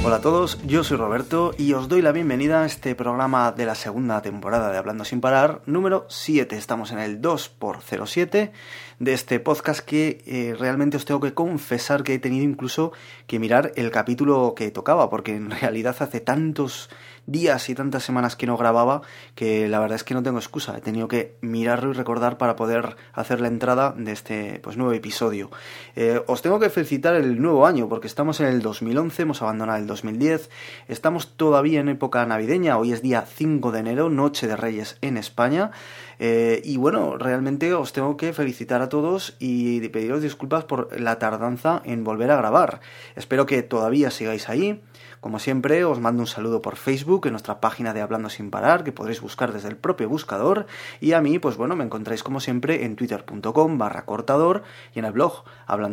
Hola a todos, yo soy Roberto y os doy la bienvenida a este programa de la segunda temporada de Hablando Sin Parar, número 7. Estamos en el 2x07 de este podcast que realmente os tengo que confesar que he tenido incluso que mirar el capítulo que tocaba, porque en realidad hace tantos días y tantas semanas que no grababa que la verdad es que no tengo excusa. He tenido que mirarlo y recordar para poder hacer la entrada de este nuevo episodio. Os tengo que felicitar el nuevo año porque estamos en el 2011, hemos abandonado el 2010, estamos todavía en época navideña, hoy es día 5 de enero, Noche de Reyes en España. Y bueno, realmente os tengo que felicitar a todos y pediros disculpas por la tardanza en volver a grabar. Espero que todavía sigáis ahí. Como siempre, os mando un saludo por Facebook, en nuestra página de Hablando Sin Parar, que podréis buscar desde el propio buscador. Y a mí, pues bueno, me encontráis como siempre en twitter.com/cortador y en el blog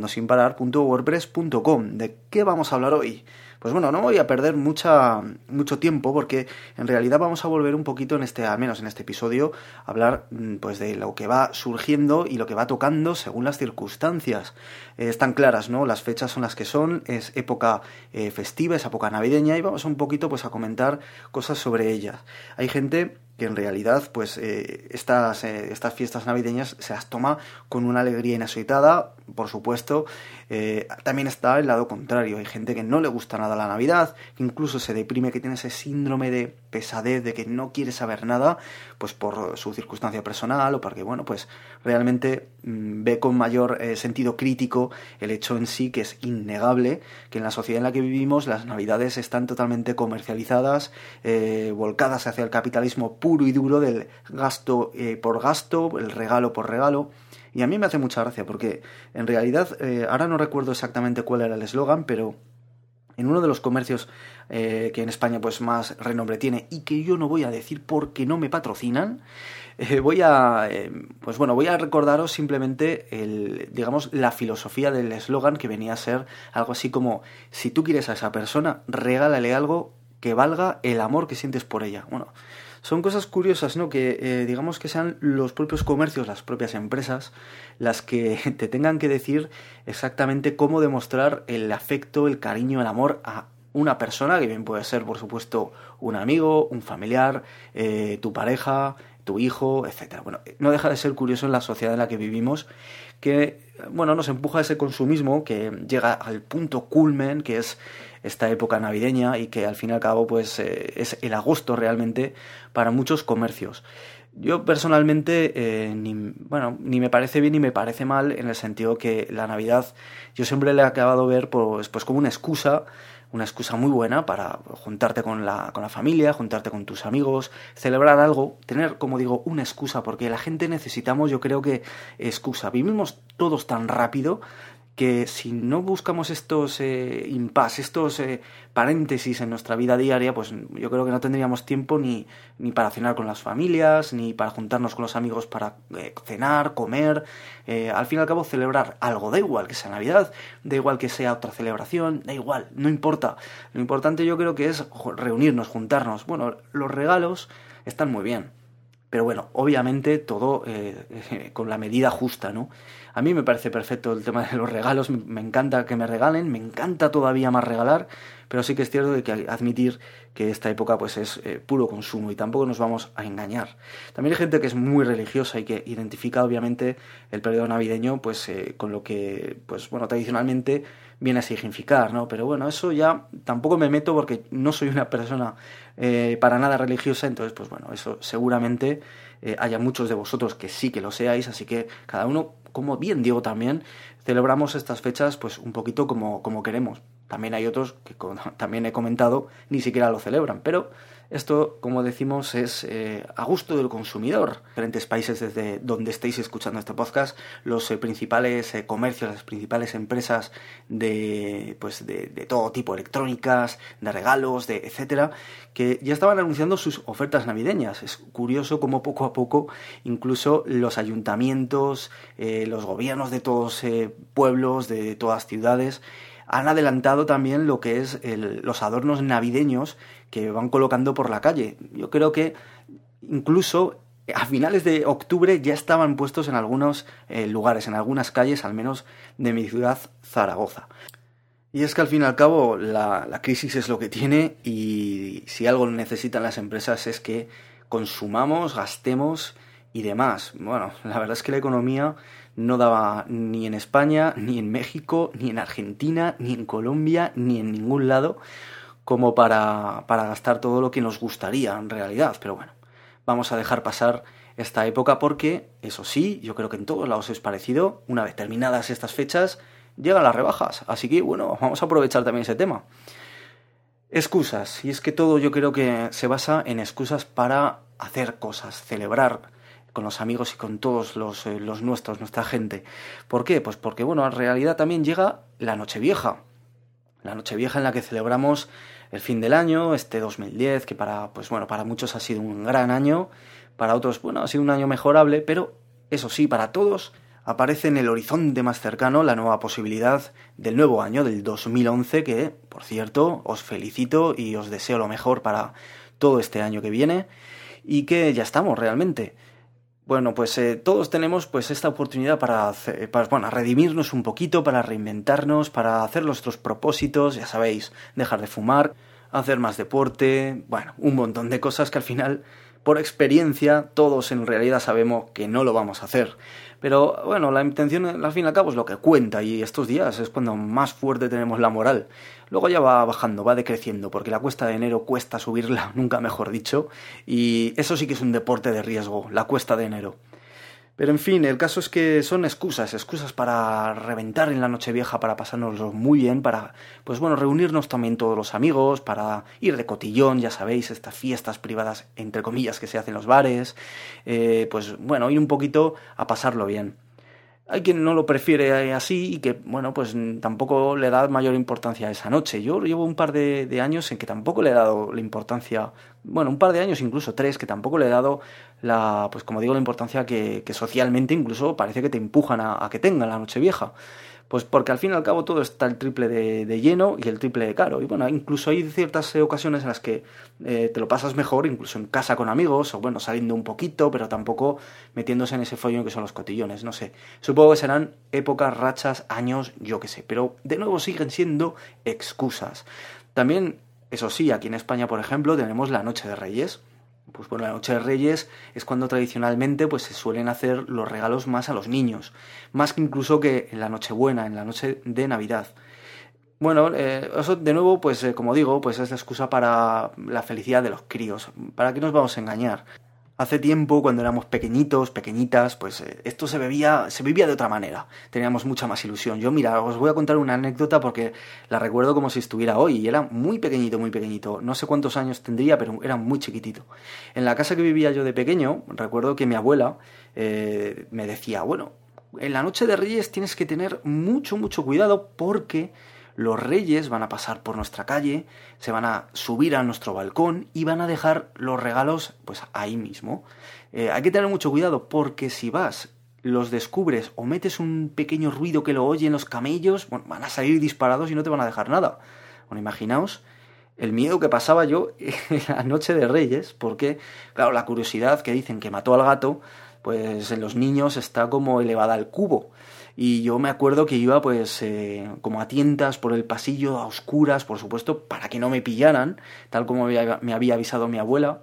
hablandosinparar.wordpress.com. ¿De qué vamos a hablar hoy? Pues bueno, no voy a perder mucho tiempo porque en realidad vamos a volver un poquito al menos en este episodio, a hablar pues de lo que va surgiendo y lo que va tocando según las circunstancias. Están claras, ¿no? Las fechas son las que son, es época festiva, es época navideña y vamos un poquito pues a comentar cosas sobre ellas. Hay gente que en realidad pues estas fiestas navideñas se las toma con una alegría inasociada, por supuesto. También está el lado contrario, hay gente que no le gusta nada la Navidad, que incluso se deprime, que tiene ese síndrome de pesadez, de que no quiere saber nada, pues por su circunstancia personal o porque, bueno, pues realmente ve con mayor sentido crítico el hecho en sí, que es innegable, que en la sociedad en la que vivimos las Navidades están totalmente comercializadas, volcadas hacia el capitalismo puro y duro del gasto por gasto, el regalo por regalo. Y a mí me hace mucha gracia porque en realidad, ahora no recuerdo exactamente cuál era el eslogan, pero en uno de los comercios que en España pues más renombre tiene y que yo no voy a decir porque no me patrocinan, voy a recordaros simplemente la filosofía del eslogan, que venía a ser algo así como: si tú quieres a esa persona, regálale algo que valga el amor que sientes por ella. Bueno, son cosas curiosas, ¿no? Que digamos que sean los propios comercios, las propias empresas, las que te tengan que decir exactamente cómo demostrar el afecto, el cariño, el amor a una persona, que bien puede ser, por supuesto, un amigo, un familiar, tu pareja, tu hijo, etcétera. Bueno, no deja de ser curioso en la sociedad en la que vivimos, que, bueno, nos empuja a ese consumismo que llega al punto culmen, que es esta época navideña, y que al fin y al cabo pues es el agosto realmente para muchos comercios. Yo personalmente ni me parece bien ni me parece mal, en el sentido que la Navidad yo siempre le he acabado ver pues como una excusa muy buena para juntarte con la familia, juntarte con tus amigos, celebrar algo, tener, como digo, una excusa, porque la gente necesitamos, yo creo que, excusa. Vivimos todos tan rápido que si no buscamos estos estos paréntesis en nuestra vida diaria, pues yo creo que no tendríamos tiempo ni para cenar con las familias, ni para juntarnos con los amigos para cenar, comer. Al fin y al cabo, celebrar algo, da igual que sea Navidad, da igual que sea otra celebración, da igual, no importa. Lo importante yo creo que es reunirnos, juntarnos. Bueno, los regalos están muy bien, pero bueno, obviamente todo con la medida justa, ¿no? A mí me parece perfecto el tema de los regalos, me encanta que me regalen, me encanta todavía más regalar, pero sí que es cierto que hay que admitir que esta época pues es puro consumo y tampoco nos vamos a engañar. También hay gente que es muy religiosa y que identifica obviamente el periodo navideño pues con lo que pues bueno, tradicionalmente viene a significar, ¿no? Pero bueno, eso ya tampoco me meto porque no soy una persona para nada religiosa, entonces pues bueno, eso seguramente haya muchos de vosotros que sí que lo seáis, así que cada uno, como bien digo también, celebramos estas fechas pues un poquito como queremos. También hay otros que, como también he comentado, ni siquiera lo celebran, pero esto, como decimos, es a gusto del consumidor. Diferentes países desde donde estéis escuchando este podcast, los principales comercios, las principales empresas de todo tipo, electrónicas, de regalos, etcétera, que ya estaban anunciando sus ofertas navideñas. Es curioso cómo poco a poco incluso los ayuntamientos, los gobiernos de todos pueblos, de todas ciudades, han adelantado también lo que es los adornos navideños que van colocando por la calle. Yo creo que incluso a finales de octubre ya estaban puestos en algunos lugares, en algunas calles, al menos de mi ciudad, Zaragoza. Y es que al fin y al cabo la crisis es lo que tiene, y si algo necesitan las empresas es que consumamos, gastemos y demás. Bueno, la verdad es que la economía no daba ni en España, ni en México, ni en Argentina, ni en Colombia, ni en ningún lado como para gastar todo lo que nos gustaría en realidad. Pero bueno, vamos a dejar pasar esta época porque, eso sí, yo creo que en todos lados es parecido. Una vez terminadas estas fechas, llegan las rebajas. Así que, bueno, vamos a aprovechar también ese tema. Excusas. Y es que todo yo creo que se basa en excusas para hacer cosas, celebrar con los amigos y con todos los nuestros, nuestra gente. ¿Por qué? Pues porque, bueno, en realidad también llega la Nochevieja. La Nochevieja en la que celebramos el fin del año, este 2010, que para muchos ha sido un gran año, para otros, bueno, ha sido un año mejorable, pero eso sí, para todos aparece en el horizonte más cercano la nueva posibilidad del nuevo año, del 2011, que, por cierto, os felicito y os deseo lo mejor para todo este año que viene, y que ya estamos realmente. Bueno, pues todos tenemos pues esta oportunidad para redimirnos un poquito, para reinventarnos, para hacer nuestros propósitos, ya sabéis, dejar de fumar, hacer más deporte, bueno, un montón de cosas que al final, por experiencia, todos en realidad sabemos que no lo vamos a hacer. Pero bueno, la intención al fin y al cabo es lo que cuenta, y estos días es cuando más fuerte tenemos la moral. Luego ya va bajando, va decreciendo, porque la cuesta de enero cuesta subirla, nunca mejor dicho, y eso sí que es un deporte de riesgo, la cuesta de enero. Pero en fin, el caso es que son excusas para reventar en la Nochevieja, para pasárnoslo muy bien, para, pues bueno, reunirnos también todos los amigos, para ir de cotillón, ya sabéis, estas fiestas privadas, entre comillas, que se hacen en los bares, pues bueno, ir un poquito a pasarlo bien. Hay quien no lo prefiere así y que, bueno, pues tampoco le da mayor importancia a esa noche. Yo llevo un par de años en que tampoco le he dado la importancia, bueno, un par de años, incluso 3, que tampoco le he dado pues como digo, la importancia que socialmente incluso parece que te empujan a que tenga la Nochevieja. Pues porque al fin y al cabo todo está el triple de lleno y el triple de caro. Y bueno, incluso hay ciertas ocasiones en las que te lo pasas mejor, incluso en casa con amigos, o bueno, saliendo un poquito, pero tampoco metiéndose en ese follón que son los cotillones, no sé. Supongo que serán épocas, rachas, años, yo qué sé. Pero de nuevo siguen siendo excusas. También, eso sí, aquí en España, por ejemplo, tenemos la Noche de Reyes. Pues bueno, la Noche de Reyes es cuando tradicionalmente pues se suelen hacer los regalos más a los niños, más que incluso que en la Nochebuena, en la noche de Navidad. Bueno, eso de nuevo, pues como digo, pues es la excusa para la felicidad de los críos. ¿Para qué nos vamos a engañar? Hace tiempo, cuando éramos pequeñitos, pequeñitas, pues esto se vivía de otra manera. Teníamos mucha más ilusión. Yo, mira, os voy a contar una anécdota porque la recuerdo como si estuviera hoy. Y era muy pequeñito, muy pequeñito. No sé cuántos años tendría, pero era muy chiquitito. En la casa que vivía yo de pequeño, recuerdo que mi abuela me decía, bueno, en la Noche de Reyes tienes que tener mucho, mucho cuidado porque los reyes van a pasar por nuestra calle, se van a subir a nuestro balcón y van a dejar los regalos pues ahí mismo. Hay que tener mucho cuidado porque si vas, los descubres o metes un pequeño ruido que lo oyen los camellos, bueno, van a salir disparados y no te van a dejar nada. Bueno, imaginaos el miedo que pasaba yo en la Noche de Reyes, porque, claro, la curiosidad que dicen que mató al gato, pues en los niños está como elevada al cubo. Y yo me acuerdo que iba pues como a tientas por el pasillo, a oscuras, por supuesto, para que no me pillaran, tal como me había avisado mi abuela.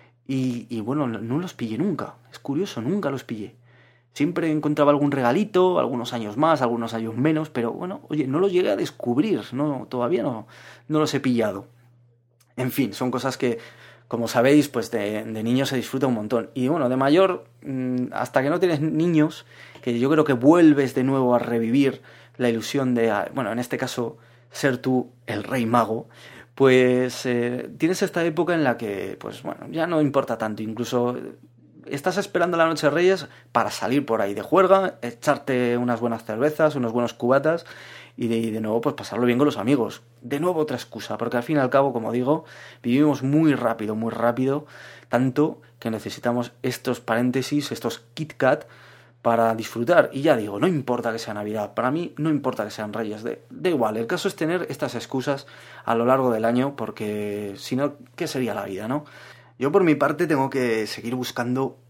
Y bueno, no los pillé nunca. Es curioso, nunca los pillé. Siempre encontraba algún regalito, algunos años más, algunos años menos, pero bueno, oye, no los llegué a descubrir, no, todavía no los he pillado. En fin, son cosas que, como sabéis, pues de niño se disfruta un montón. Y bueno, de mayor, hasta que no tienes niños, que yo creo que vuelves de nuevo a revivir la ilusión de, bueno, en este caso, ser tú el rey mago, pues tienes esta época en la que, pues bueno, ya no importa tanto. Incluso estás esperando la Noche de Reyes para salir por ahí de juerga, echarte unas buenas cervezas, unos buenos cubatas y de nuevo pues pasarlo bien con los amigos. De nuevo otra excusa, porque al fin y al cabo, como digo, vivimos muy rápido, tanto que necesitamos estos paréntesis, estos Kit Kat para disfrutar. Y ya digo, no importa que sea Navidad, para mí no importa que sean Reyes, da igual, el caso es tener estas excusas a lo largo del año, porque si no, ¿qué sería la vida, no? Yo por mi parte tengo que seguir buscando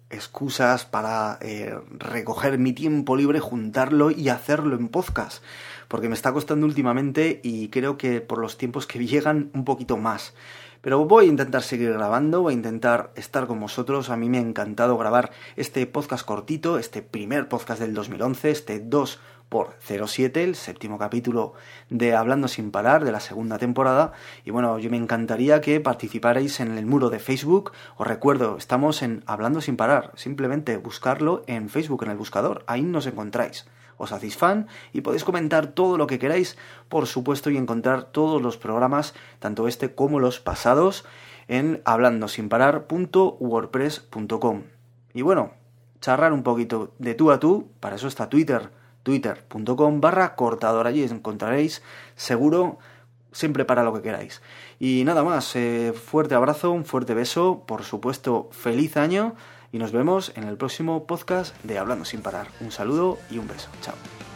excusas para recoger mi tiempo libre, juntarlo y hacerlo en podcast, porque me está costando últimamente y creo que por los tiempos que llegan un poquito más. Pero voy a intentar seguir grabando, voy a intentar estar con vosotros. A mí me ha encantado grabar este podcast cortito, este primer podcast del 2011, este 2x07, el 7º capítulo de Hablando Sin Parar, de la segunda temporada. Y bueno, yo me encantaría que participarais en el muro de Facebook. Os recuerdo, estamos en Hablando Sin Parar, simplemente buscarlo en Facebook, en el buscador, ahí nos encontráis. Os hacéis fan y podéis comentar todo lo que queráis, por supuesto, y encontrar todos los programas, tanto este como los pasados, en hablandosinparar.wordpress.com. Y bueno, charlar un poquito de tú a tú, para eso está Twitter, twitter.com/cortador, allí encontraréis, seguro, siempre para lo que queráis. Y nada más, fuerte abrazo, un fuerte beso, por supuesto, feliz año. Y nos vemos en el próximo podcast de Hablando Sin Parar. Un saludo y un beso. Chao.